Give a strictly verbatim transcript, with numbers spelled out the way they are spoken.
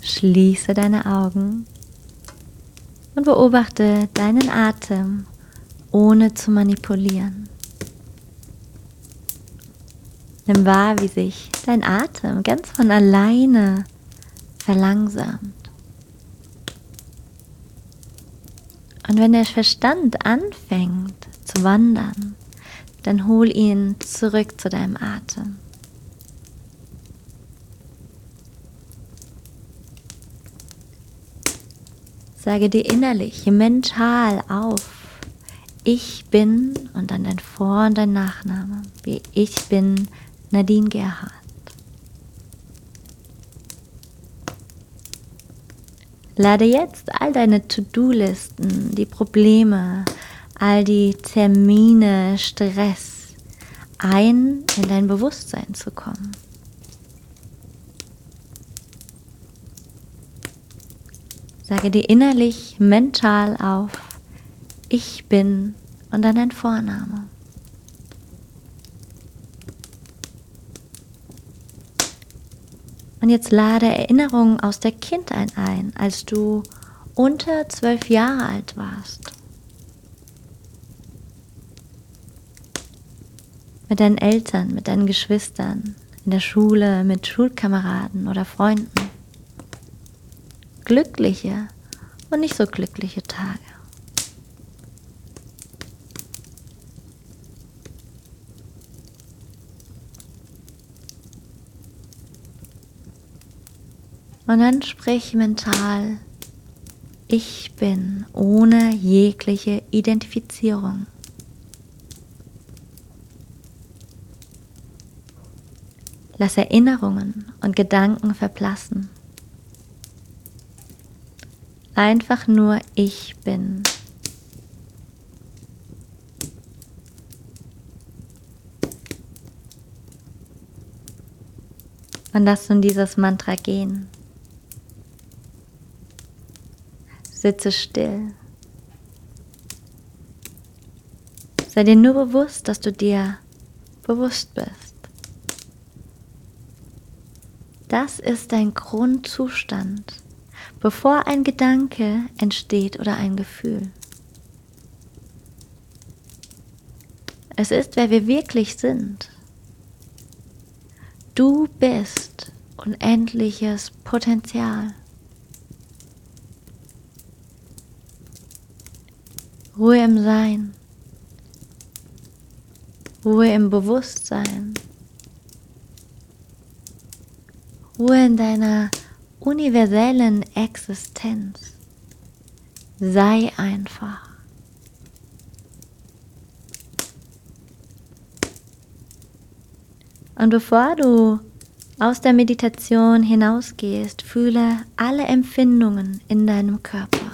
Schließe deine Augen und beobachte deinen Atem, ohne zu manipulieren. Nimm wahr, wie sich dein Atem ganz von alleine verlangsamt. Und wenn der Verstand anfängt zu wandern, dann hol ihn zurück zu deinem Atem. Sage dir innerlich, mental auf, ich bin und dann dein Vor- und dein Nachname, wie ich bin Nadine Gerhardt. Lade jetzt all deine To-Do-Listen, die Probleme, all die Termine, Stress ein, in dein Bewusstsein zu kommen. Sage dir innerlich, mental auf, ich bin und dann dein Vorname. Und jetzt lade Erinnerungen aus der Kindheit ein, als du unter zwölf Jahre alt warst. Mit deinen Eltern, mit deinen Geschwistern, in der Schule, mit Schulkameraden oder Freunden. Glückliche und nicht so glückliche Tage. Und dann sprich mental, ich bin, ohne jegliche Identifizierung. Lass Erinnerungen und Gedanken verblassen. Einfach nur ich bin. Und lass nun dieses Mantra gehen. Sitze still. Sei dir nur bewusst, dass du dir bewusst bist. Das ist dein Grundzustand, bevor ein Gedanke entsteht oder ein Gefühl. Es ist, wer wir wirklich sind. Du bist unendliches Potenzial. Ruhe im Sein, Ruhe im Bewusstsein, Ruhe in deiner universellen Existenz. Sei einfach. Und bevor du aus der Meditation hinausgehst, fühle alle Empfindungen in deinem Körper.